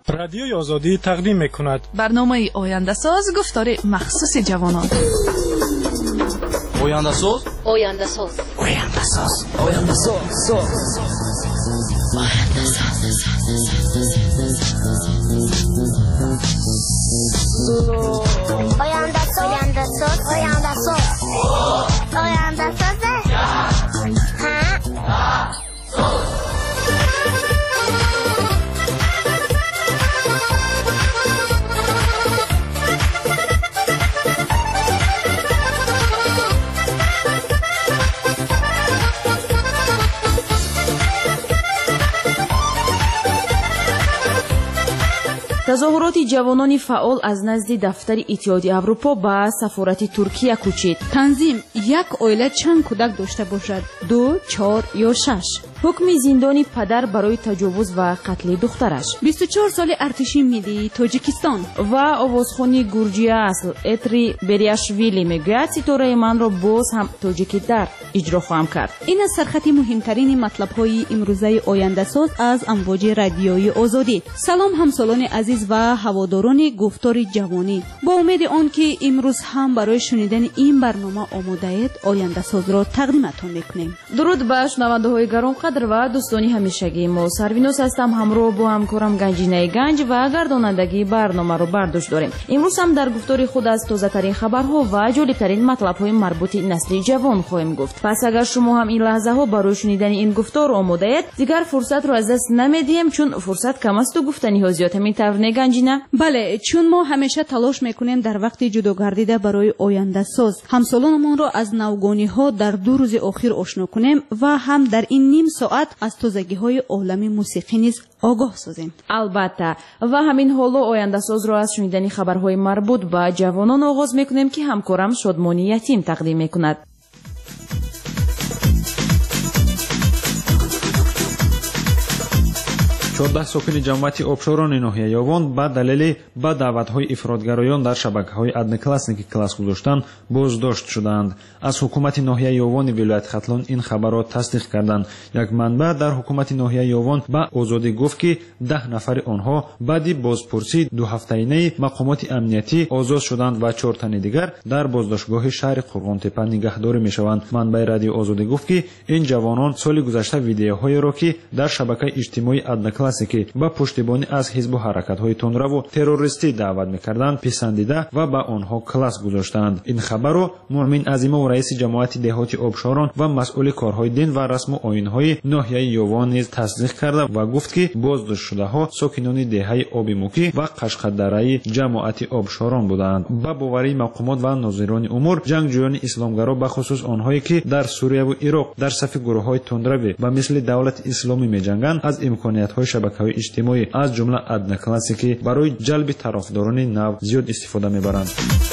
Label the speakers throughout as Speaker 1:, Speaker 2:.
Speaker 1: رادیوی آزادی تقدیم می‌کند
Speaker 2: برنامه آینده ساز گفتار مخصوص جوانان.
Speaker 3: آینده ساز
Speaker 4: آینده ساز
Speaker 3: آینده ساز آینده ساز
Speaker 4: آینده ساز آینده ساز آینده ساز آینده ساز
Speaker 5: تظاهرات جوانان فعال از نزد دفتر اتحادیه اروپا به سفارت ترکیه کوچید.
Speaker 2: تنظیم یک اویله چند کودک داشته باشد؟ 2، 4 یا 6.
Speaker 5: حکم زندان پدر برای تجاوز و قتل دخترش.
Speaker 2: 24 سال ارتشی ملی تاجیکستان
Speaker 5: و آوازخوانی گورجی اصل اتری بریاشویلی میگوید ستاره من را باز هم تاجیکی در اجرا خواهم کرد.
Speaker 2: این از سرخط مهمترین مطلب‌های امروزه آینده ساز از امواج رادیوی آزادی. سلام همسالان عزیز و هواداران گفتار جوانی، با امید آن که امروز هم برای شنیدن این برنامه آماده اید، آینده ساز را تقدیمتان میکنیم.
Speaker 5: درود به شنونده‌های گرانقدر و دوستانی همیشگی ما. سروینوس هستم، همراه با همکارم گنجینه گنج و گردانندگی برنامه رو برداشت داریم. امروز هم در گفتار خود از تازه‌ترین خبرها و جالب‌ترین مطلب‌های مربوط نسل جوان خواهیم گفت. پس اگر شما هم این لحظه‌ها برای شنیدن این گفتار آماده اید، دیگر فرصت رو از دست نمیدیم، چون فرصت کم است و گفتنی‌ها زیاد. می‌تونی گنجینه؟
Speaker 2: بله، چون ما همیشه تلاش میکنیم در وقت جدا گردیده برای آینده ساز همسالانمان را از نوگانی‌ها در 2 روز اخیر آشنا کنیم و هم در این نیم ساعت از تازگی‌های عالم موسیقی نیز آگاه سازیم.
Speaker 5: البته و همین حالا آینده ساز را از شنیدن خبرهای مربوط به جوانان آغاز میکنیم که همکارم شادمانی یتیم تقدیم میکند.
Speaker 6: 14 ساکن جمعیت آبشاران ناحیه یاوان با دلیل با دعوت‌های افراطگرایان در شبکه‌های ادنکلاسنیک کلاس گذاشتن بازداشت شدند. از حکومت ناحیه یاوان ولایت ختلان این خبر را تصدیق کردند. یک منبع در حکومت ناحیه یاوان با آزادی گفت که 10 نفر آنها بعد بازپرسی 2 هفته‌ای مقامات امنیتی آزاد شدند و 4 تن دیگر در بازداشتگاه شهر قرغانتپه نگهداری می‌شوند. منبع رادیو آزادی گفت که این جوانان سال گذشته ویدیوهای را که در شبکه اجتماعی ادنکلاسنیک با پشتیبانی از حزب و حرکت‌های تندرو و تروریستی دعوت می‌کردند پسندیده و با آنها کلاس گذاشتند. این خبر را مؤمن عظیم و رئیس جماعت دهاتی آبشاران و مسئول کارهای دین و رسم و آیین‌های ناحیه یاوان نیز تصدیق کرد و گفت که بازداشت شده‌ها ساکنان دهه آبیموکی و قشقدره جماعت آبشاران بودند. با باوری مقامات و ناظران امور، جنگجویان اسلامگرا به خصوص آنهایی که در سوریه و عراق در صف گروه‌های تندرو و مثل دولت اسلامی می‌جنگند، از امکانیت‌های شبکه‌های اجتماعی از جمله ادنکلاسیک برای جلب طرفداران نو زیاد استفاده می‌برند.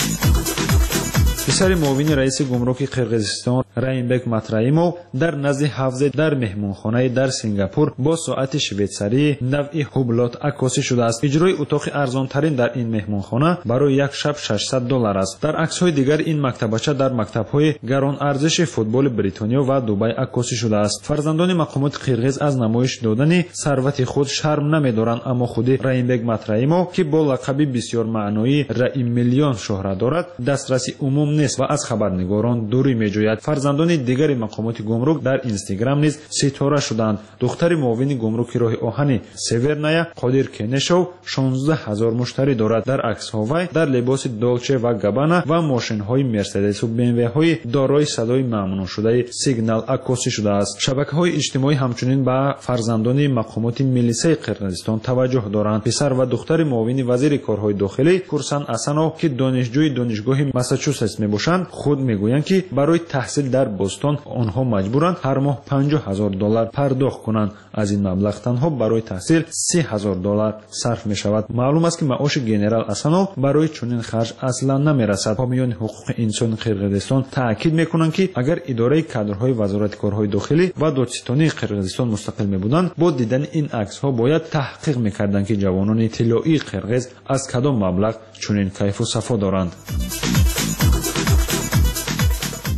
Speaker 6: پسر معاون رئیس گمرک قرقیزستان رایمبک مترایمو در نزد حوزه در مهمانخانه در سنگاپور با ساعت شویتساری نوع هوبلات عکاسی شده است. اجرای اتاق ارزانترین در این مهمانخانه برای یک شب $600 است. در عکس‌های دیگر این مکتبچه در مکتب‌های گران ارزش فوتبال بریتانیا و دبی عکاسی شده است. فرزندان مقامات قرقیز از نمایش دادن ثروت خود شرم نمی‌دارند، اما خود رایمبک مترایمو که با لقب بسیار معنایی رئیم میلیون شهرت دارد، دسترسی عموم نیست و از خبرنگاران دوری می‌جوید. فرزندان دیگر مقامات گمرک در اینستاگرام نیز ستاره شدند. دختر معاون گمرک راه آهن سیورنایا قادر کنشو 16000 مشتری دارد. در عکس‌ها وی در لباس دولچه و گابانا و ماشین‌های مرسدس و BMW دارای صدای ممنوع شده سیگنال عکاسی شده است. شبکه‌های اجتماعی همچنین به فرزندان مقامات ملیسه قرقیزستان توجه دارند. پسر و دختر معاون وزیر کارهای داخلی کورسان اسانو که دانشجوی دانشگاه ماساچوست میباشند خود میگویند که برای تحصیل در بوستون آنها مجبورند هر ماه $50000 پرداخت کنند. از این مبلغ تنها برای تحصیل $3000 صرف می شود. معلوم است که معاش گنرال اسانو برای چنین خرج اصلا نمیرسد. حامیان حقوق انسان قرقیزستان تاکید میکنند که اگر اداره کادرهای وزارت کارهای داخلی و دادستانی قرقیزستان مستقل میبودند، با دیدن این عکس ها باید تحقیق میکردند که جوانان طلایی قرقیز از کدام مبلغ چنین کیف و صفا دارند.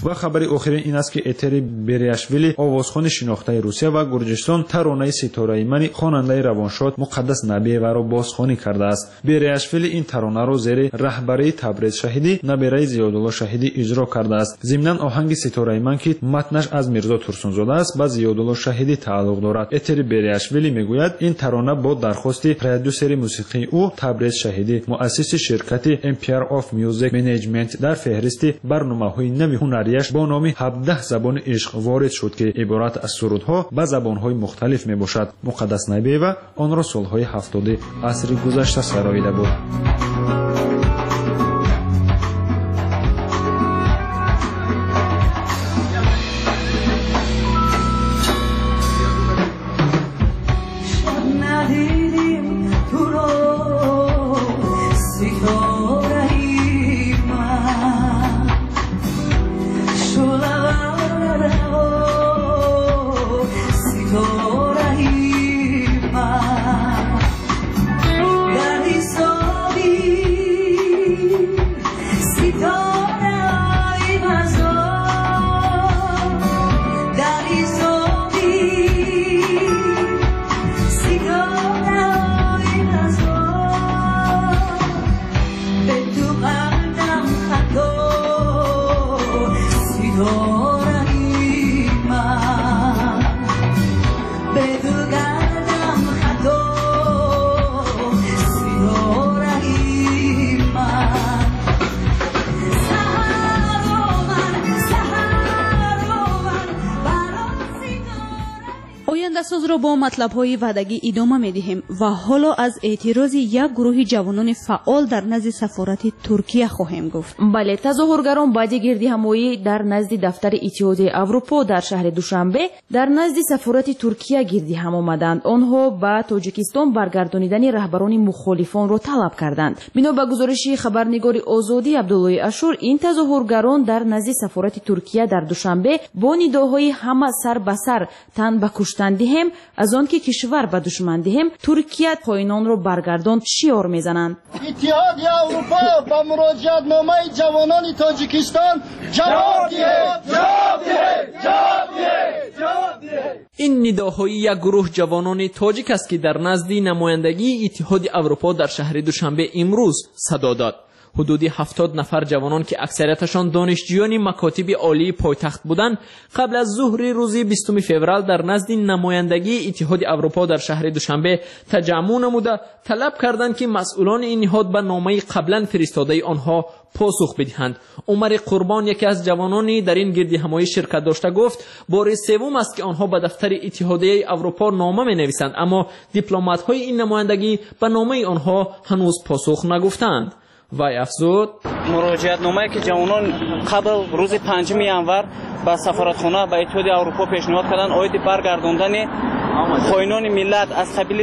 Speaker 6: و خبر آخرین این است که اتری بریاشویلی آوازخوان شناخته روسیه و گرجستان ترانه ستاره من خواننده روانشاد مقدس نبی‌یوا را بازخوانی کرده است. بریاشویلی این ترانه را زیر رهبری تبریز شهیدی نبیره زیادالله شهیدی اجرا کرده است. ضمناً آهنگ ستاره من که متنش از میرزا تورسونزاده است با زیادالله شهیدی تعلق دارد. اتری بریاشویلی میگوید این ترانه با درخواست پرودوسر موسیقی او تبریز شهیدی مؤسس شرکت امپیر آف میوزیک منیجمنت در فهرست برنامه‌های نوی هنریش با نام 17 زبان عشق وارد شد که عبارت از سرودها به زبان‌های مختلف میباشد. مقدس نبی‌یوا آن را سال‌های 70 عصر گذشته سراییده بود.
Speaker 2: ساز را با مطلب‌های وعدگی ادامه می‌دهیم و حالا از اعتراض یک گروه جوانان فعال در نزد سفارت ترکیه خواهیم گفت.
Speaker 5: بله، تظاهرگران بعد گردهمایی در نزد دفتر اتحادیه اروپا در شهر دوشنبه در نزد سفارت ترکیه گردهم آمدند. آنها با تاجیکستان برگردانیدن رهبران مخالفان را طلب کردند. بنا به گزارش خبرنگار آزادی عبدالله اشور، این تظاهرگران در نزد سفارت ترکیه در دوشنبه با نداهای همه سر به سر تن به کشتن دهم از آن که کشور به دشمن دهم ترکیه خائنان را برگرداند شعار میزنند.
Speaker 7: اتحادیه اروپا با مراجعت نامه جوانان تاجیکستان جواب ده.
Speaker 8: این نداهای یک گروه جوانان تاجیک است که در نزد نمایندگی اتحاد اروپا در شهر دوشنبه امروز صدا داد. حدود 70 نفر جوانان که اکثریتشان دانشجویان مکاتب عالی پایتخت بودند قبل از ظهر روز 20 فوریه در نزد نمایندگی اتحاد اروپا در شهر دوشنبه تجمع نموده طلب کردند که مسئولان این نهاد به نامه قبلا فرستاده آنها پاسخ بدهند. عمر قربان یکی از جوانان در این گردهمایی شرکت داشته گفت بار سوم است که آنها به دفتر اتحادیه اروپا نامه می‌نویسند اما دیپلمات‌های این نمایندگی به نامه آنها هنوز پاسخ نگفتند. وای افزود
Speaker 9: مراجعت نامه که جوانان قبل روز 5 ینور به سفارتخانه به اتحاد اروپا پیشنهاد کردند آید برگرداندن خائنان ملت از قبیل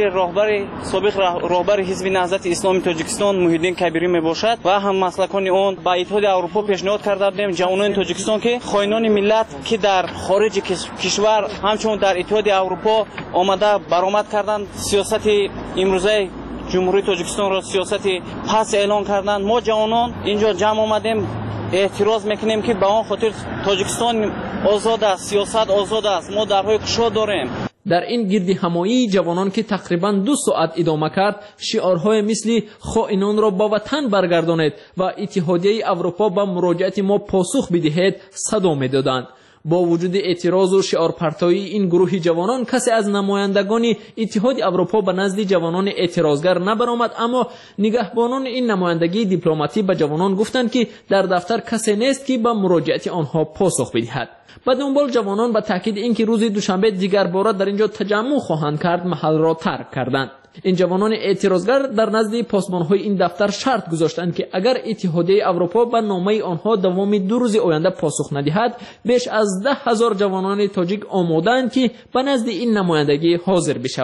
Speaker 9: سابق راهبر حزب نهضت اسلامی تاجیکستان محیدین کبیری میباشد و هم مسلکان آن به اتحاد اروپا پیشنهاد کردیم جوانان تاجیکستان که خائنان ملت که در خارج کشور همچون در اتحاد اروپا آمده برآمد کردند سیاست امروزه جمهوری تاجیکستان را سیاست پس اعلان کردند. ما جوانان اینجا جمع آمدیم اعتراض میکنیم که به آن خاطر تاجیکستان آزاد است، سیاست آزاد است، ما درهای گشا داریم.
Speaker 8: در این گردهمایی جوانان که تقریباً 2 ساعت ادامه کرد شعارهای مثل خائنان را به وطن برگردانید و اتحادیه اروپا به مراجعت ما پاسخ بدهید صدا میدادند. با وجود اعتراض و شعار پرتایی این گروه جوانان کسی از نمایندگان اتحاد اروپا به نزد جوانان اعتراضگر نبرآمد اما نگهبانان این نمایندگی دیپلماتی به جوانان گفتند که در دفتر کسی نیست که به مراجعت آنها پاسخ بدهد. به دنبال جوانان به تاکید اینکه روز دوشنبه دیگر بار در اینجا تجمع خواهند کرد محل را ترک کردند. این جوانان اعتراضگر در نزد پاسبان‌های این دفتر شرط گذاشتند که اگر اتحادیه اروپا به نامه آنها دوام 2 روز آینده پاسخ ندهد بیش از 10,000 جوانان تاجیک آماده‌اند که به نزد این نمایندگی حاضر بشوند.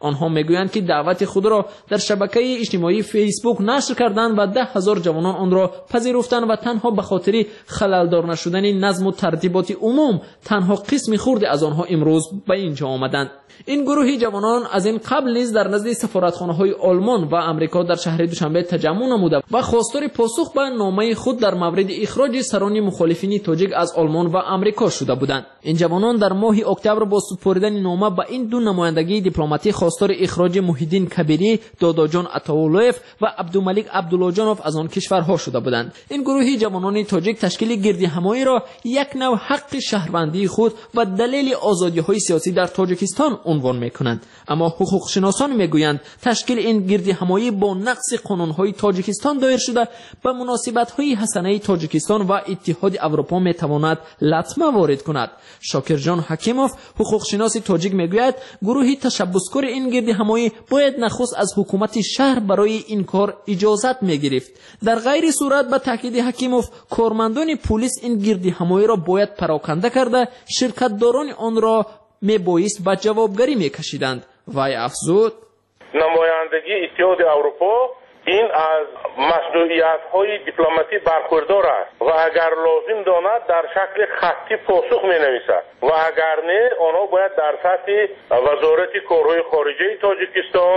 Speaker 8: آنها میگویند که دعوت خود را در شبکه اجتماعی فیسبوک نشر کردند و 10,000 جوانان آن را پذیرفتند و تنها به خاطر خللدار نشدن نظم و ترتیبات عموم تنها قسمی خرد از آنها امروز به اینجا آمدند. این گروه جوانان از این قبل نیز در نزد سفارتخانه‌های آلمان و امریکا در شهر دوشنبه تجمع نموده و خواستار پاسخ به نامه خود در مورد اخراج سران مخالفین تاجیک از آلمان و امریکا شده بودند. این جوانان در ماه اکتبر با سپردن نامه به این دو نمایندگی دیپلماتی خواستار اخراج محیدین کبیری، داداجان عطاالله‌اف و عبدالملک عبدالله‌جانوف از آن کشورها شده بودند. این گروه جوانان تاجیک تشکیل گردهمایی را یک نوع حق شهروندی خود و دلیل آزادی‌های سیاسی در تاجیکستان عنوان می‌کنند، اما حقوق شناسان می‌گویند تشکیل این گردهمایی با نقض قانون‌های تاجیکستان دایر شده به مناسبت‌های حسنه تاجیکستان و اتحاد اروپا می‌تواند لطمه وارد کند. شاکرجان حکیموف حقوق شناس تاجیک می‌گوید گروه تشبثکار این گردهمایی باید نخست از حکومت شهر برای این کار اجازت می‌گرفت. در غیر صورت به تاکید حکیموف کارمندان پلیس این گردهمایی را باید پراکنده کرده شرکت‌داران آن را میبایست به جوابگری میکشیدند. وی افزود
Speaker 10: نمایندگی اتحاد اروپا این از مسئولیت‌های دیپلماتی برخوردار است و اگر لازم داند در شکل خطی پاسخ می‌نویسد و اگر نه آنها باید در سطح وزارت کارهای خارجه تاجیکستان،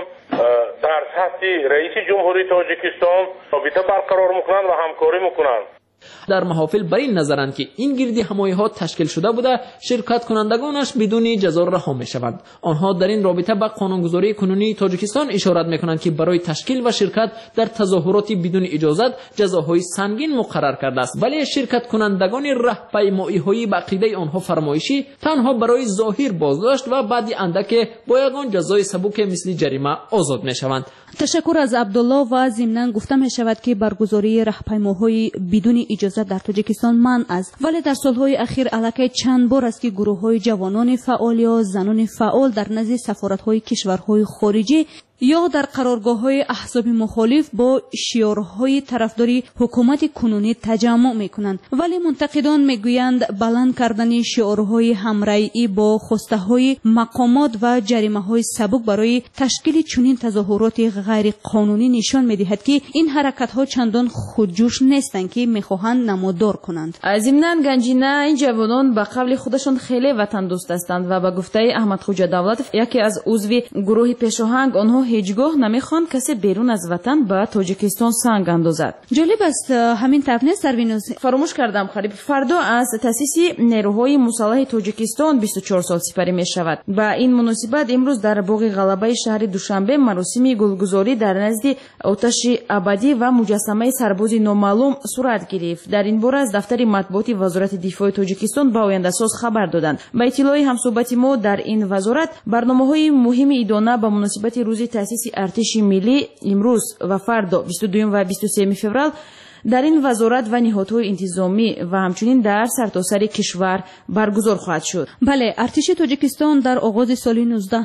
Speaker 10: در سطح رئیس جمهوری تاجیکستان رابطه برقرار می‌کنند و همکاری می‌کنند.
Speaker 8: در محافل بر این نظرند که این گردهمایی‌ها تشکیل شده بوده شرکت کنندگانش بدون جزا رها می‌شوند. آنها در این رابطه به قانونگذاری کنونی تاجیکستان اشارت می‌کنند که برای تشکیل و شرکت در تظاهرات بدون اجازت جزاهای سنگین مقرر کرده است، ولی شرکت کنندگان راهپیمایی‌های به عقیده آنها فرمایشی تنها برای ظاهر بازداشت و بعد اندک با یگان جزای سبک مثل جریمه آزاد می‌شوند.
Speaker 2: تشکر از عبدالله و ضمناً گفته می‌شود که برگزاری راهپیماهای بدون اجازه در تاجیکستان منع است، ولی در سالهای اخیر الکی چند بار است که گروه‌های جوانان فعال یا زنان فعال در نزد سفارت‌های کشورهای خارجی یا در قرارگاه‌های احزاب مخالف با شعارهای طرفداری حکومت کنونی تجمع می‌کنند، ولی منتقدان می‌گویند بلند کردن شعارهای همرأیی با خواسته‌های مقامات و جریمه‌های سبک برای تشکیل چنین تظاهرات غیر قانونی نشان می‌دهد که این حرکت‌ها چندان خودجوش نیستند که می‌خواهند نمودار کنند.
Speaker 5: ضمناً گنجینه این جوانان به قول خودشان خیلی وطن دوست هستند و به گفته احمد خوجا دولت یکی از عضو گروه پیشاهنگ آنها هیچگاه نمیخوان کسی بیرون از وطن به تاجیکستان سنگ اندازد.
Speaker 2: جالب است همین طرف نیست سروینوس.
Speaker 5: فراموش کردم خریب فردا از تأسیس نیروهای مسلح تاجیکستان 24 سال سپری می شود. با این مناسبت امروز در باغ غلبه شهر دوشنبه مراسم گلگذاری در نزد آتش ابدی و مجسمه سرباز نامعلوم صورت گرفت. در این باره از دفتر مطبوعات وزارت دفاع تاجیکستان با آینده ساز خبر دادند. با اطلاع همصحبت ما در این وزارت برنامه‌های مهم ایدانه با مناسبت روز تأسیس ارتش ملی امروز و فردا 22 و 23 فوریه در این وزارت و نهادهای انتظامی و همچنین در سرتاسر کشور برگزار خواهد شد.
Speaker 2: بله، ارتش تاجیکستان در آغاز سال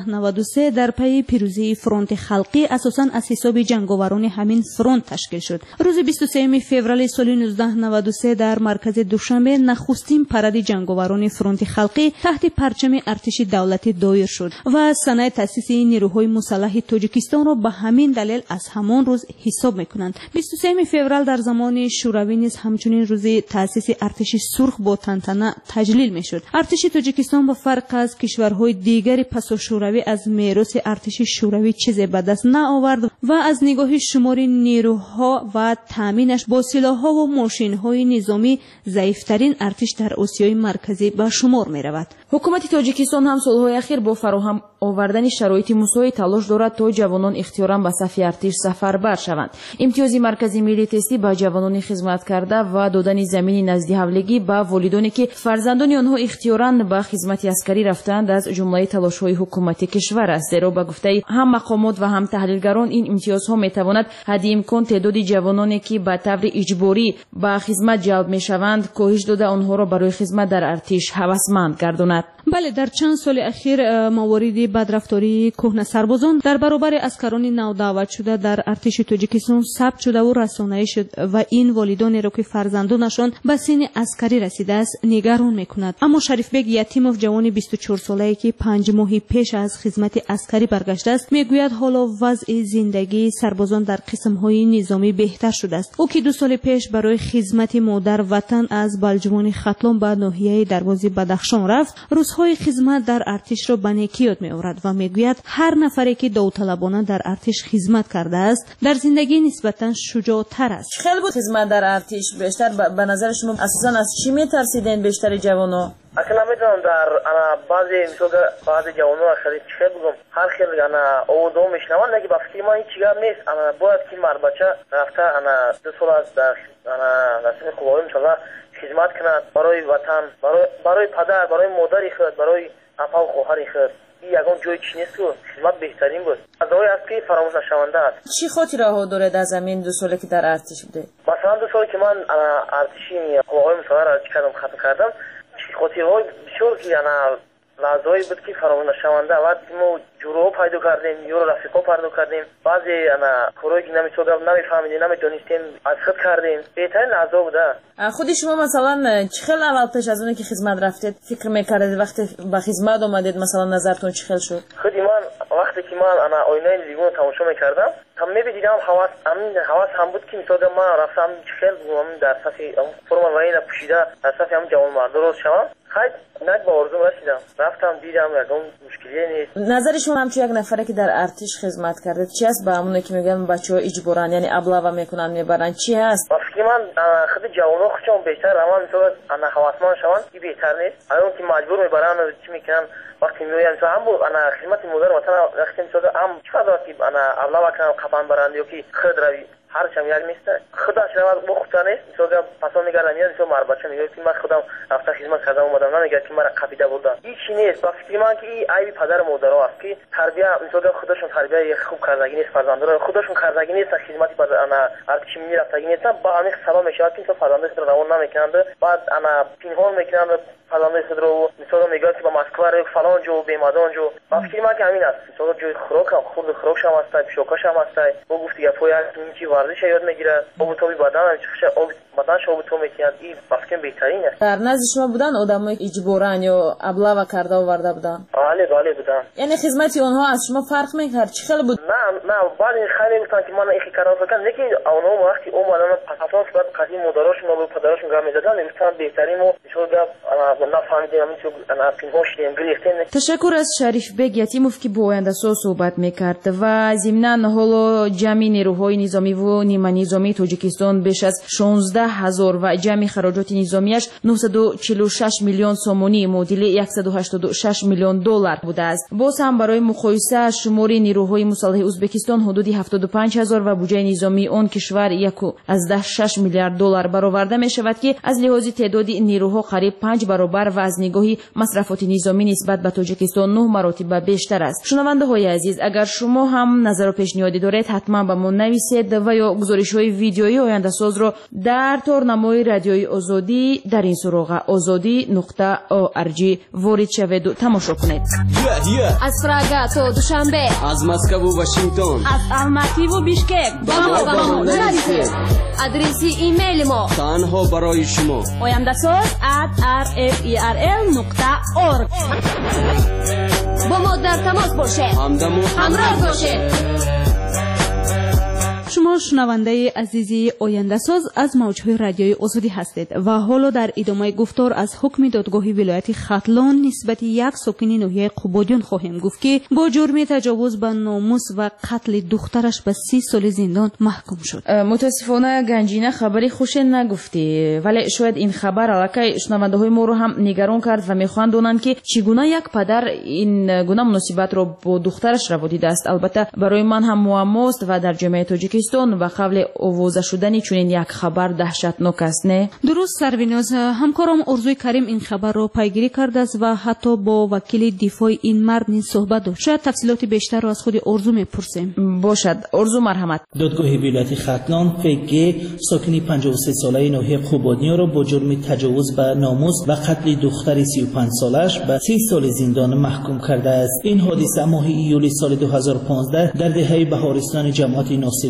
Speaker 2: 1993 در پی پیروزی فرانت خلقی اساساً از حساب جنگاوران همین فرانت تشکیل شد. روز 23 فوریه سال 1993 در مرکز دوشنبه نخستین پرد جنگاوران فرانت خلقی تحت پرچم ارتش دولتی دایر شد و سنه تأسیس نیروهای مسلح تاجیکستان را به همین دلیل از همان روز حساب می‌کنند. 23 فوریه در زمان شوروی نیز همچنین روز تأسیس ارتش سرخ با تنتنه تجلیل می‌شد. ارتش تاجیکستان با فرق از کشورهای دیگر پس از شوروی از میراث ارتش شوروی چیزی به دست نآورد و از نگاه شمار نیروها و تامینش با سلاح‌ها و ماشین‌های نظامی ضعیف‌ترین ارتش در آسیای مرکزی به شمار می‌رود.
Speaker 5: حکومت تاجیکستان هم سال‌های اخیر با فراهم آوردن شرایط مساوی تلاش دارد تا جوانان اختیاراً به صف ارتش سفربر شوند. امتیاز مرکزی ملی تستی با جوانان خدمت کرده و دادن زمین نزد حولگی به والدانی که فرزندان آنها اختیاراً به خدمت عسکری رفتند از جمله تلاش‌های حکومت کشور است. زیرا به گفته هم مقامات و هم تحلیلگران این امتیازها می‌تواند حد امکان تعداد جوانانی که به طور اجباری به خدمت جلب می‌شوند کاهش داده آنها را برای خدمت در ارتش هوسمند گرداند.
Speaker 2: بله، در چند سال اخیر موارد بدرفتاری کهنه سربازان در برابر عسکران نو دعوت شده در ارتش تاجیکستان ثبت شده و رسانه‌ای شد و این والدانی را که فرزندانشان به سن عسکری رسیده است نگران میکند. اما شریف بیگ یتیموف جوان 24 ساله‌ای که 5 ماه پیش از خدمت عسکری برگشته است میگوید حالا وضع زندگی سربازان در قسم‌های نظامی بهتر شده است. او که 2 سال پیش برای خدمت مادر وطن از بلجمان ختلان به ناحیه دروازه بدخشان رفت، روزهای خدمت در ارتش را به نیکی یاد می‌آورد و میگوید هر نفری که داوطلبانه در ارتش خدمت کرده است در زندگی نسبتاً شجاع‌تر است.
Speaker 5: خیلی بود خدمت در ارتش بیشتر به نظر شما اساساً از چی می‌ترسیدین بیشتر جوان‌ها؟
Speaker 11: اصلا نمیدونم در بعضی جوان‌ها خیلی چه بگم هر خیلی اودو میشنوان نگی با فکر ما این چیزا نیست. باید که مرد بچه رفته 2 سال از در رسم قوای مسلح خدمت کند برای وطن، برای پدر، برای مادری خود، برای اپا و خواهری خود. این یگان جای چی نیست که خدمت بهترین بود. غذای است که فراموش نشونده است.
Speaker 5: چی خاطره‌ها دارید از همین 2 سالی که در ارتش بوده؟
Speaker 11: مثلا 2 سالی که من ارتشی قوای مسلح را ختم کردم، خاطرهای بسیار که لحظه‌ای بود که فراموش نشونده. وقتی ما جورو پیدا کردیم، یورو رفیقا پیدا کردیم، بعضی کارهایی که نمیفهمیدیم، نمیدونستیم از خود کردیم. بهترین لحظه بوده.
Speaker 5: خود شما مثلا چه خیلی اول پیش از اونی که خدمت رفتید فکر می‌کردید وقتی به خدمت اومدید مثلا نظرتون چه خیلی شد؟
Speaker 11: خودی من وقتی که من آینه لیوان تماشا می‌کردم هم می‌دیدم حواس هم بود که مثلا من رفتم چه خیلی در صف فرم واین پوشیده در صف هم جوان مرد درست شدم. خیلی نک با آرزوم رسیدم. رفتم دیدم یکم مشکلی نیست.
Speaker 5: نظر شما همچون یک نفری که در ارتش خدمت کرده چی است با همونی که میگن بچه‌ها اجبارن یعنی ابله میکنن میبرن چی است؟
Speaker 11: وقتی من خود جوان‌ها خودشون بیشتر اما مثلا حواسمند شوند این بهتر نیست. الان که مجبور میبرن چی میکنن وقتی میگن مثلا هم خدمت مادر مثلا وقتی مثلا هم چقدر که ابله وکنن قپن برند یا که خود روی هر چم یک نیست. خدا شما با خودت نیست. مثلا پسا میگردن میاد مثلا مرد بچه میگه که من خودم رفته خدمت کردم اومدم نمیگه که مرا قبیده بردن. هیچ نیست. با فکر من که این عیب پدر و مادرها است که تربیت مثلا خودشون تربیت خوب کردگی نیست فرزندان خودشون کردگی نیست خدمتی بعد ارتش میرفتگی نیست با همین سبب میشه که تو فرزندان خود روان نمیکنند بعد پنهان میکنند فرزندان خود رو مثلا میگه که با مسکو رو فلان جو بیمادان جو با فکر من که همین است. مثلا جو خوراک هم خود خوراکش هم است شوکاش هم است و گفتی یا پویا چی ورزش یاد میگیره او تو بدن بدنش او تو میکنه این فکر بهترین است.
Speaker 5: در نزد شما بودن آدمایی اجبارن یا ابله و کرده آورده بودن؟
Speaker 11: بله بودن.
Speaker 5: یعنی خدمتی اونها از شما فرق میکرد چه خیلی بود؟
Speaker 11: نه بعد خیلی گفتن که من این کارو بکنم یکی اونها وقتی اومدن پساتون بعد قضیه مداراشون و پدراشون گام میدادن گفتن بهترین و شو گفت انا نفهمیدم انا پینهوش گریختن.
Speaker 5: تشکر از شریف بیگ یتیموف که با آینده سو صحبت میکرد و ضمناً حالا جمعی نیروهای نظامی و نیمه نظامی تاجیکستان بیش از 16000 و جمعی خراجات نظامیش 946 میلیون سومونی معادل 186 میلیون دلار بوده است. باز هم برای مقایسه شمار نیروهای مسلح ازبکستان حدود 75000 و بودجه نظامی آن کشور 1.6 میلیارد دلار برآورده می شود که از لحاظ تعداد نیروها قریب 5 برابر و از نگاه مصرفات نظامی نسبت به تاجیکستان 9 مراتب بیشتر است. شنونده های عزیز اگر شما هم نظر و پیشنهادی دارید حتما به ما نویسید و یا گزارش های ویدیویی آینده ساز را در تورنمای رادیوی آزادی در این سراغ azadi.org وارد شوید و تماشا کنید.
Speaker 12: از پراگا تا دوشنبه،
Speaker 3: از مسکو و واشنگتن،
Speaker 12: از الماتی و بیشکک با ما نویسید. آدرس ایمیل ما
Speaker 3: تنها برای شما
Speaker 12: oyandasaz@rferl.org با ما در تماس باشید. همراه باشید.
Speaker 2: شما شنونده عزیزی آینده ساز از موجهای رادیوی آزادی هستید و حالا در ادامه گفتار از حکم دادگاه ولایت ختلان نسبت یک ساکن ناحیه قبادیان خواهیم گفت که با جرم تجاوز به ناموس و قتل دخترش به 30 سال زندان محکوم شد.
Speaker 5: متاسفانه گنجینه خبری خوش نگفتی ولی شاید این خبر الکی شنونده های ما رو هم نگران کرد و میخوان دونند که چگونه یک پدر این گونه مناسبت رو با دخترش روا دیده است. البته برای من هم معماست و در جامعه تاجیکستان و قبل آوازه شدن چنین یک خبر دهشتناک است. نه
Speaker 2: درست سرویناز همکارم ارزوی کریم این خبر را پیگیری کرده است و حتی با وکیل دفاع این مرد نیز صحبت داشت. شاید تفصیلات بیشتر را از خود ارزو میپرسیم.
Speaker 5: باشد ارزو مرحمت.
Speaker 13: دادگاه ولایت ختلان فگه ساکن 53 ساله ناحیه قبادیان را با جرم تجاوز به ناموس و قتل دختر 35 سالش به 30 سال زندان محکوم کرده است. این حادثه ماه ایول سال 2015 در دهه بهارستان جماعت ناصر خسروی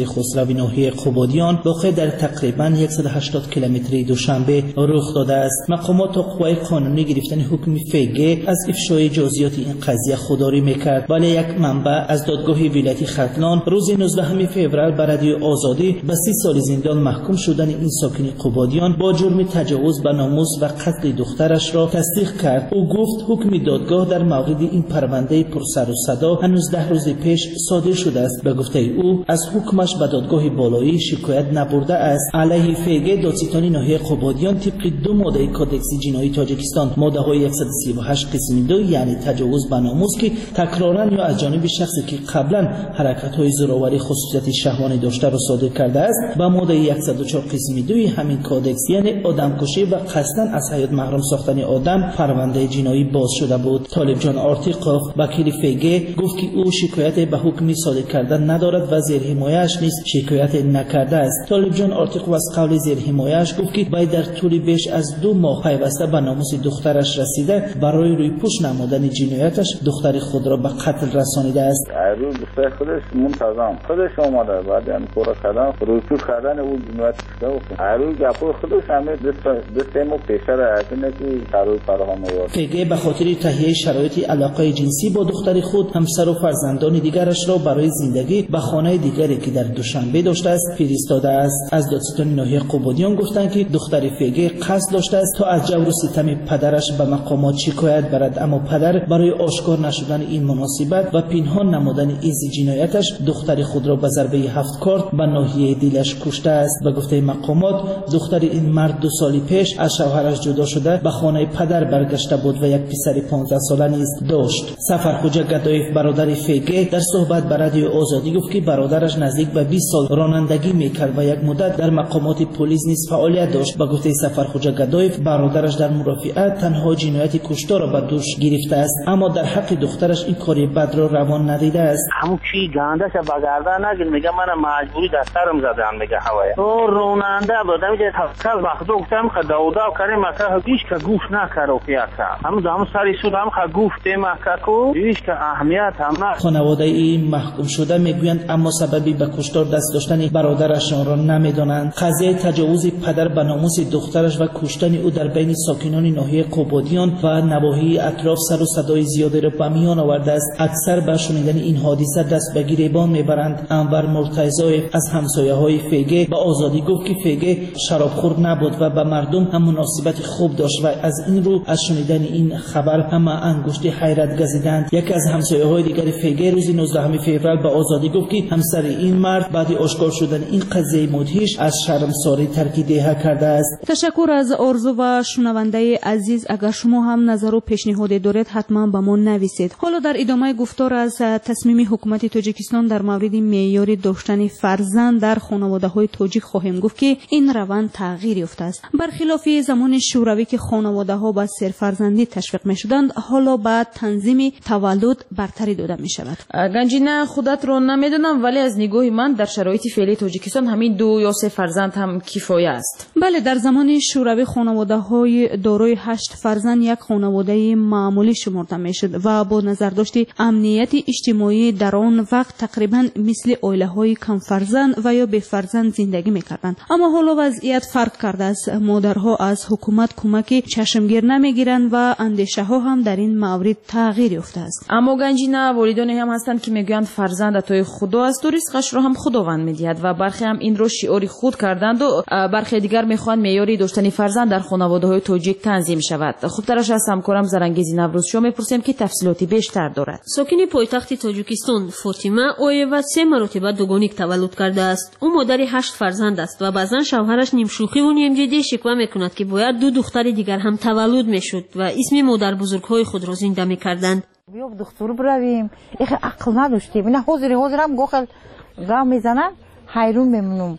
Speaker 13: جنوبی ناحیه قبادیان واقع در تقریبا 180 کیلومتری دوشنبه رخ داده است. مقامات تا قوای قانونی گرفتن حکم فیگه از افشای جزئیات این قضیه خودداری میکرد، ولی یک منبع از دادگاه ولایت ختلان روز 19 فوریه بر رادیو آزادی به 30 سال زندان محکوم شدن این ساکن قبادیان با جرم تجاوز به ناموس و قتل دخترش را تصدیق کرد. او گفت حکم دادگاه در مورد این پرونده پر سر و صدا هنوز 10 روز پیش صادر شده است. به گفته او از حکمش به دادگاه بالایی شکایت نبرده است. علیه فیگه دادستان ناحیه قبادیان طبق 2 ماده کودکس جنایی تاجیکستان ماده های 138 قسم 2 یعنی تجاوز به ناموس که تکرارا یا از جانب شخصی که قبلا حرکت های زورآوری خصوصیت شهوانی داشته را صادر کرده است و ماده 104 قسم 2 همین کودکس یعنی آدمکشی و قصدا از حیات محروم ساختن آدم پرونده جنایی باز شده بود. طالب جان آرتیقوف وکیل فیگه گفت که او شکایت به حکم صادر کردن ندارد و زیر حمایه‌اش نیز شکایت نکرده است. طالب جان آرتیقوف از قول زیر حمایه‌اش گفت که باید در طول بیش از 2 ماه پیوسته به ناموس دخترش رسیده برای روی پوش نمودن جنایتش دختر خود را به قتل رسانیده است.
Speaker 14: روی دختر خودش منتظم خودش آمده بعد این کارا کردن روی پوش کردن او جنایت کرده. روی گپو خودش همه دستمو پیشه را هستند که برای فراهم آورد. فیگه به خاطر تهیه شرایط علاقه جنسی با دختر خود همسر و فرزندان دیگرش را برای زندگی به خانه دیگری که در دوشنبه داشته است فرستاده است. از دادستان ناحیه قبادیان گفتند که دختر فیگه قصد داشته است تا از جور و ستم پدرش به مقامات شکایت برد، اما پدر برای آشکار نشدن این مناسبت و پنهان نمودن این جنایتش دختر خود را به ضربه 7 کارت به ناحیه دلش کشته است. به گفته مقامات دختر این مرد 2 سال پیش از شوهرش جدا شده به خانه پدر برگشته بود و یک پسر 15 ساله نیز داشت. سفرخوجا گدایف برادر فیگه در صحبت با رادیو آزادی گفت که برادرش نزدیک به 20 سال رانندگی میکرد و یک مدت در مقامات پلیس نیز فعالیت داشت. به گفته سفرخوجا گدایف برادرش در مرافعت تنها جنایت کشتار را به دوش گرفته است، اما در حق دخترش این کاری بد را روان ندیده است.
Speaker 15: همون چی گندش بگردن نگیر میگه من مجبوری دسترم زدن میگه هوای تو روننده بودم که تفکر وقتو گفتم که داودا کریم مکه هیچ که گوش نکرو پیاکا هم سری شد هم که گفته مکه کو هیچ که اهمیت هم نه.
Speaker 13: خانواده این محکوم شده میگویند اما سببی به کشتار دست داشتن برادرشان را نمیدانند. قضیه تجاوز پدر به ناموس دخترش و کشتن او در بین ساکنان ناحیه قبادیان و نواحی اطراف سر و صدای زیادی را به میان آورده است. اکثر به شنیدن این حادثه دست به گریبان میبرند. انور مرتضی از همسایه‌های فیگه به آزادی گفت که فیگه شرابخور نبود و به مردم هم مناسبت خوب داشت و از این رو از شنیدن این خبر همه انگشت حیرت گزیدند. یکی از همسایه‌های دیگر فیگه روز 19 فوریه به آزادی گفت که همسر این مرد بعد آشکار شدن این قضیه مدهش از شرمساری ترک دهه کرده است.
Speaker 2: تشکر از آرزو و شنونده عزیز. اگر شما هم نظر و پیشنهاد دارید حتما به ما نویسید. حالا در ادامه گفتار از تصمیم حکومت تاجیکستان در مورد معیار داشتن فرزند در خانواده‌های تاجیک خواهیم گفت که این روند تغییر یافته است. برخلاف زمان شوروی که خانواده‌ها به سرفرزندی تشویق می‌شدند، حالا بعد تنظیم تولد برتری داده می‌شود.
Speaker 5: گنجینه خودت رو نمیدونم ولی از نگاه من در شرایط فعلی تاجیکستان همین 2 یا 3 فرزند هم کفایه است.
Speaker 2: بله، در زمان شوروی خانواده‌های دارای 8 فرزند یک خانواده معمولی شمرده می‌شد و با نظرداشت امنیت اجتماعی در آن وقت تقریباً مثل عائله‌های کم فرزند و یا بی فرزند زندگی می‌کردند. اما حالا وضعیت فرق کرده است. مادرها از حکومت کمک چشمگیر نمی‌گیرند و اندیشه‌ها هم در این مورد تغییر یافته است.
Speaker 5: اما گنجینه والدانی هم هستند که میگویند فرزند عطای خدا است و رزقش را هم خداوند می‌دهد و برخی هم این رو شعاری خود کردند و برخی دیگر می‌خواهند معیار داشتن فرزند در خانواده‌های تاجیک تنظیم شود. خوب ترش از همکارم زرنگیزی نوروز شما می‌پرسیم که تفصیلاتی بیشتر دارد.
Speaker 16: ساکن پایتخت تاجیکستان فاطمه اویوا 3 مرتبه دوگانیک تولد کرده است. او مادر 8 فرزند است و بعضا شوهرش نیمشوخی و نیمجدی شکوه می‌کند که باید 2 دختر دیگر هم تولد می‌شد و اسم مادر بزرگ‌های خود را زنده می‌کردند.
Speaker 17: بیا دکتر برویم. ایخ عقل نداشتیم. اینا حاضرم گوخل گام میزنن حیرون میمونم.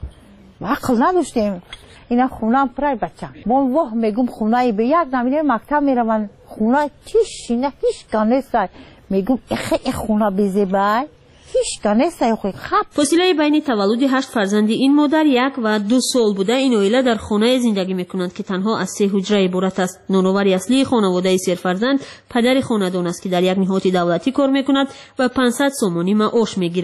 Speaker 17: عقل نداشتیم. اینا خونم پرای بچه. من واه میگم خونه به یک نمیره مکتب میرون. خونه تیش نه هیچ کنست. میگم ایخ خونه بزیبای. هیچ کنست خو خب.
Speaker 16: فاصله بین تولد 8 فرزند این مادر 1 و 2 سال بوده. این عائله در خانه زندگی میکنند که تنها از 3 حجره عبارت است. نانآور اصلی خانواده سرفرزند پدر خاندان است که در یک نهاد دولتی کار میکند و 500 سومانی معاش میگیرد.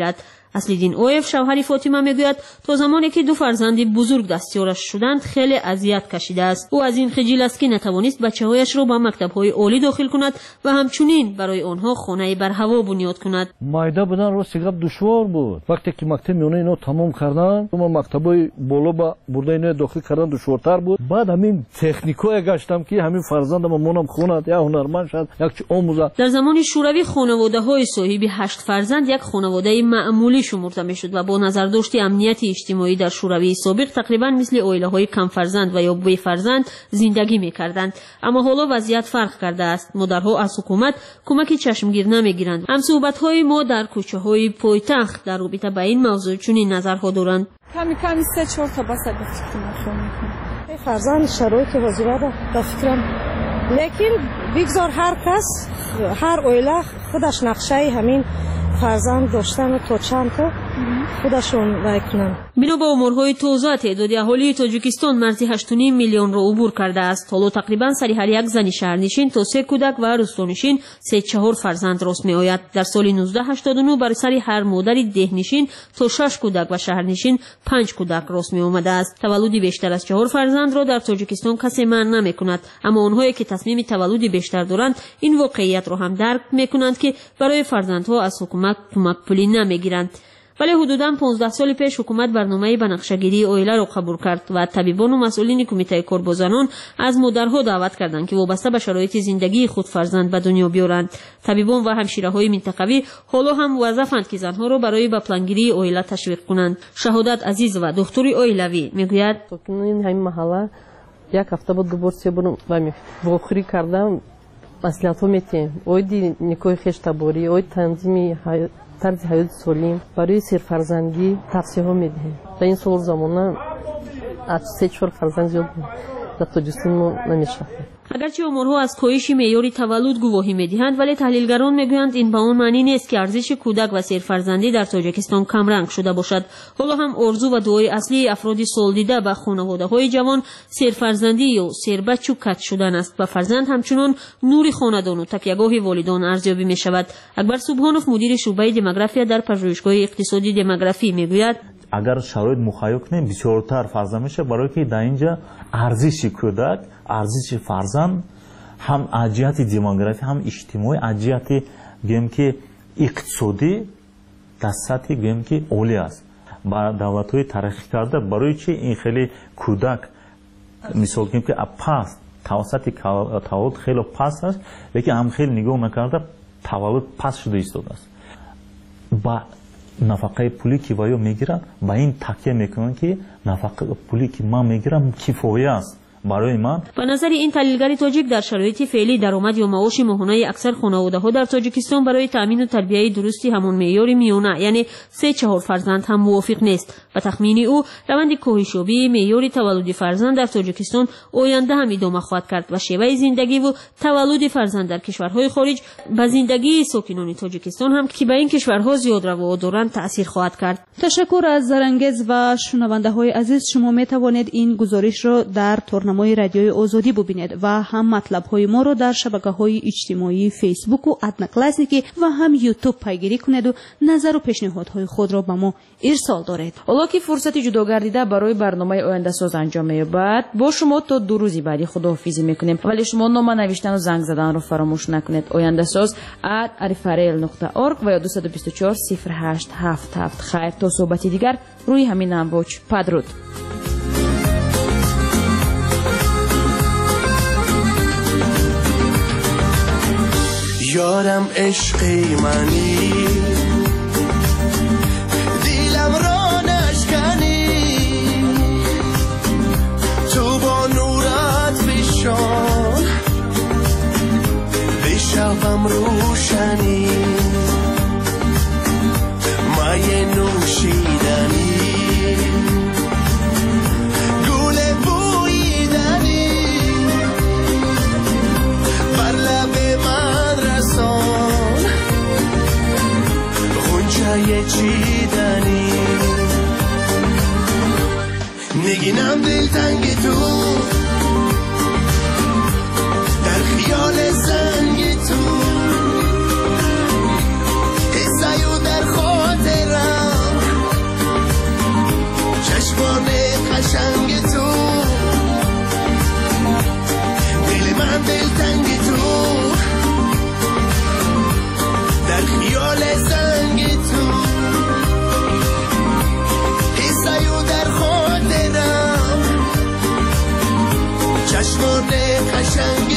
Speaker 16: اصلیدین اویف شوهر فاطمه میگوید تا زمانی که 2 فرزند بزرگ دستیارش شدند خیلی اذیت کشیده است. او از این خجل است که نتوانست بچه‌هایش را به مکتب‌های عالی داخل کند و همچنین برای آنها خانه بر هوا بنیاد کند.
Speaker 18: майда будан рости гап душвор буд. вақте ки мактаби миёнаи ино тамом карданд, ма мактабои боло ба бурдаи ино дохил кардан душвортар буд. баъд ҳамин техникое гаштам ки ҳамин фарзандам монам хонад, як ҳунарманд шад, як чи омӯзад.
Speaker 16: در زمان شوروی خانواده‌های صاحب 8 فرزند یک خانواده معمولی شمرده میشد و با نظرداشت امنیت اجتماعی در شوروی سابق تقریبا مثل عائله‌های کم فرزند و یا بی فرزند زندگی می‌کردند. اما حالا وضعیت فرق کرده است. مادرها از حکومت کمک چشمگیر نمی‌گیرند. هم‌صحبت‌های ما در کوچه‌های پایتخت در رابطه با این موضوع چنین نظرها دارند.
Speaker 19: کمی 3-4 تا بس به فکر می‌کنم. فرزند شرایط وضعیت به فکرم، لیکن بگذار هر کس، هر عائله خودش نقشه همین فرزند داشتن تا چند تا خودشون رای کنن.
Speaker 16: بنا به امورهای تازه تعداد اهالی تاجیکستان مرزی 8.5 میلیون را عبور کرده است. حالا تقریبا سر هر یک زن شهرنشین تا 3 کودک و روستانشین 3-4 فرزند راست می آید. در سال 1989 بر سر هر مادر دهنشین تا 6 کودک و شهرنشین 5 کودک راست می آمده است. تولد بیشتر از 4 فرزند را در تاجیکستان کسی منع نمی کند، اما آنهایی که تصمیم تولد بیشتر دارند این واقعیت را هم درک می کنند که برای فرزندها از حکومت کمک پولی نمی گیرند. ولی حدوداً 15 سال پیش حکومت برنامه بنفشه‌گیری عائله را قبول کرد و طبیبان و مسئولین کمیته کاربازانان از مادرها دعوت کردند که وابسته به شرایط زندگی خود فرزند به دنیا بیارند. طبیبان و همشیره‌های منطقوی حالا هم وظیفه‌اند که زنها را برای به پلانگیری عائله تشویق کنند. شهادت عزیز و دکتر عائلوی میگوید
Speaker 20: این همین محله یک هفته بود گبرسی برم و بخوری کردم مسئله‌ها میتیم. اویدی نیکوی خشتباری، اوید تنظیمی طرز حیات سالم برای سرفرزندی توصیه ها میدهیم. در این سال زمانه از 3-4 فرزند زیاد در تاجیکستان ما نمیشناسیم.
Speaker 16: اگرچه امورها از کاهش معیار تولد گواهی میدهند، ولی تحلیلگران میگویند این به آن معنی نیست که ارزش کودک و سرفرزندی در تاجیکستان کمرنگ شده باشد. حالا هم آرزو و دعای اصلی افراد سالدیده به خانواده‌های جوان سرفرزندی یا سربچه و کت شدن است و فرزند همچنان نور خاندان و تکیهگاه والدان ارزیابی می شود. اکبر سبحانوف مدیر شعبه دموگرافی در پژوهشگاه اقتصادی دموگرافی میگوید
Speaker 21: اگر شرایط مخیل کنیم بسیارتر فرزند میشه، برای که در اینجا ارزش کودک، ارزش فرزند هم از جهت دموگرافی هم اجتماعی، از جهت گویم که اقتصادی در سطح گویم که عالی است. با دولت‌های ترقی کرده برای چی این خیلی کودک مثال کنیم که پس توسط تولد خیلی پس است، لیکن هم خیلی نگاه میکرده تولد پس شده ایستاده است. با نفقه پولی که وایو میگیرن با این تکیه میکنن که نفقه پولی که من میگیرم کفایه است برای من.
Speaker 16: به نظر این تحلیلگر تاجیک در شرایط فعلی درآمد یا معاش ماهانه اکثر خانواده‌ها در تاجیکستان برای تامین و تربیت درستی همان معیار میانه یعنی 3-4 فرزند هم موافق نیست. به تخمین او روند کاهش‌یابی معیار تولد فرزند در تاجیکستان آینده هم ادامه خواهد کرد و شیوه زندگی و تولد فرزند در کشورهای خارج به زندگی ساکنان تاجیکستان هم که به این کشورها زیاد روا دارند تأثیر خواهد کرد.
Speaker 2: تشکر از زرنگز و شنونده‌های عزیز. شما می توانید این گزارش را در نمای رادیوی آزادی ببینید و هم مطلب‌های ما را در شبکه‌های اجتماعی فیسبوک و ادنا کلاسیکی و هم یوتیوب پیگیری کنید و نظر و پیشنهادهای خود را به ما ارسال دارید.
Speaker 5: حالا که فرصت جدا گردیده برای برنامه آینده ساز انجام می‌یابد، با شما تا 2 روزی بعدی خداحافظی می‌کنیم. ولی شما نامه نوشتن و زنگ زدن رو فراموش نکنید. آینده ساز @arifarel.org و یا 224 0877. خیر تا صحبتی دیگر روی همین امواج. بدرود.
Speaker 22: یارم عشق منی، دیلم را نشکنی، تو با نورت بشان بشوم روشنی، مایه نوشیدنی، گل بویدنی، بر لب من رسان غنچه چیدنی، نگینم دلتنگ تو در خیال زنگ تو، حسایو در خاطرم چنگ